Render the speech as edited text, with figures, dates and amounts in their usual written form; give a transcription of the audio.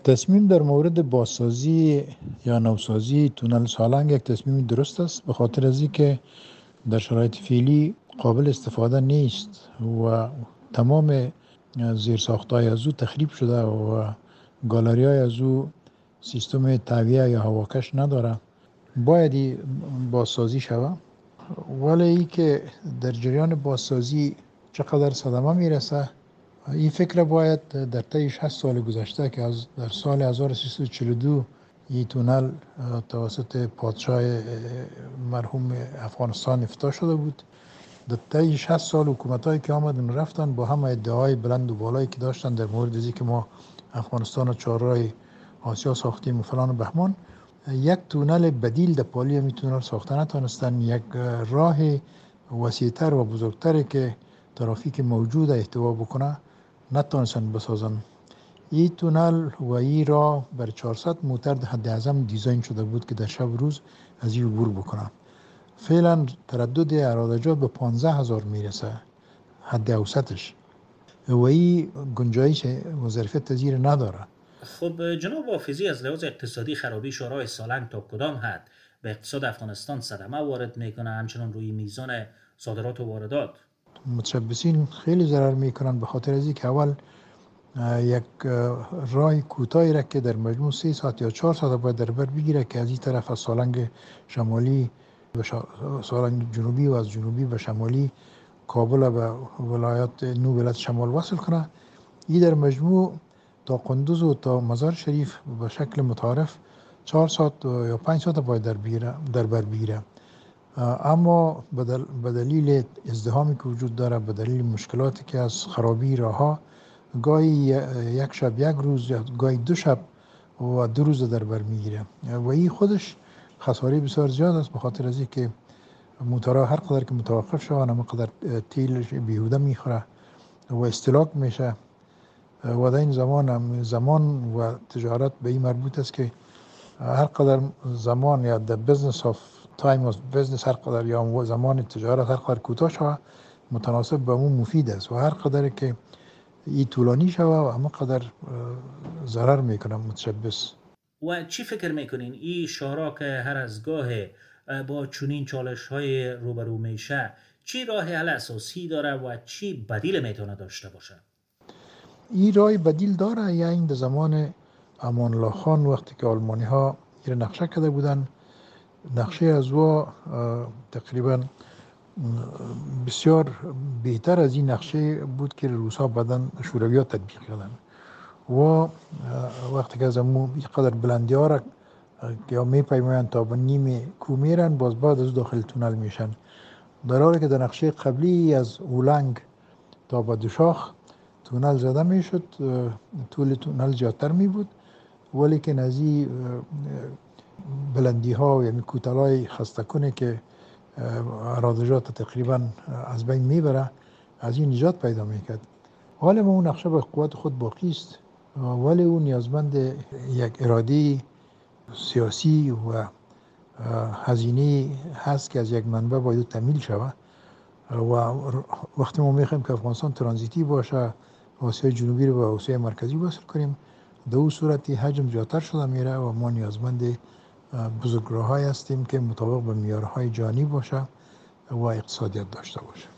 تصمیم در مورد بازسازی یا نوسازی تونل سالنگ یک تصمیم درست است، به خاطر از اینکه در شرایط فعلی قابل استفاده نیست و تمام زیرساخت‌های از او تخریب شده و گالری‌های از او سیستم تهویه یا هواکش نداره. باید بازسازی شود، ولی ای که در جریان بازسازی چقدر صدمه میرسه، این فکر باید در طی 60 سال گذشته که در سال 1342 این تونل توسط پادشاه مرحوم افغانستان افتتاح شده بود. در طی 60 سال حکومتایی که آمدن رفتن با همه ادعای بلند و بالایی که داشتن در مورد از که ما افغانستان و چهارراه آسیا ساختیم و فلان و بهمان، یک تونل بدیل در پالی همی تونل ساخته نتونستن. یک راه وسیع‌تر و بزرگتری که ترافیک موجود احتوا بکنه نتونستن بسازن. این تونل و این راه بر 400 موتر حد اعظم دیزاین شده بود که در شب روز از این عبور بکنه. فعلا تردد ارادجات به 15,000 میرسه حد اوسطش و این گنجایش و ظرفیت تزییر نداره. خب جناب حافظی، از لحاظ اقتصادی خرابی شورای سالنگ تا کدام حد به اقتصاد افغانستان صدمه وارد میکنه، همچنان روی میزان صادرات و واردات؟ متشبثین خیلی ضرر میکنن، به خاطر از اینکه اول یک راه کوتاهی را که در مجموع 3 ساعت یا 4 ساعت باید در بر بگیره که از این طرف از سالنگ شمالی به سالنگ جنوبی و از جنوبی به شمالی کابل به ولایات نو ولایت شمال وصل کنه. این در مجموع تا قندوز و تا مزار شریف به شکل متعارف 4 ساعت یا 5 ساعت باید در بر بگیره. اما به دلیل ازدحامی که وجود داره، به دلیل مشکلاتی که از خرابی راهها، گاهی یک شب یک روز یا گاهی 2 شب و 2 روز در بر میگیره و این خودش خساره بسیار زیاد است، به خاطر از اینکه موتورها هر قدر که متوقف شوند هم قدر تیل بیهوده میخوره و استهلاک میشه و در این زمان و تجارت به این مربوط است که هر قدر زمان یا the business of time of business هر قدر یا زمان تجارت هر قدر کوتاه شود متناسب به اون مفید است و هر قدر که این طولانی شود و همه قدر ضرر میکنه متشبث. و چی فکر میکنین این شورا که هر از گاه با چنین چالش های روبرو میشه چی راه حل اساسی داره و چی بدیل میتونه داشته باشه؟ این راه بدیل داره. یا این در زمان امان الله خان وقتی که آلمانی ها این نقشه کرده بودن، نقشه از او تقریبا بسیار بهتر از این نقشه بود که روس ها بعداً شوروی ها تطبیق کردن و وقتی که از امون قدر بلندی ها را که میپیمایند تا به نیم کو میرن، باز بعد از داخل تونل میشن، در حالی که در نقشه قبلی از اولنگ تا به دوشاخ تونل زده میشد، طول تونل زیادتر می بود، ولی که نزی بلندی ها یعنی کوتلای خسته کنه که ارادجات تقریبا از بین میبره، از این نجات پیدا میکرد. حالا اون نقشه به قوت خود باقی است، ولی اون نیازمند یک اراده سیاسی و هزینه هست که از یک منبع باید تامین شود و وقتی ما میخوایم که افغانستان ترانزیتی باشه، آسیای جنوبی رو به آسیای مرکزی وصل کنیم، در اون صورتی حجم زیادتر شده میره و ما نیازمند بزرگراه‌هایی هستیم که مطابق به معیارهای جهانی باشه و اقتصادیت داشته باشه.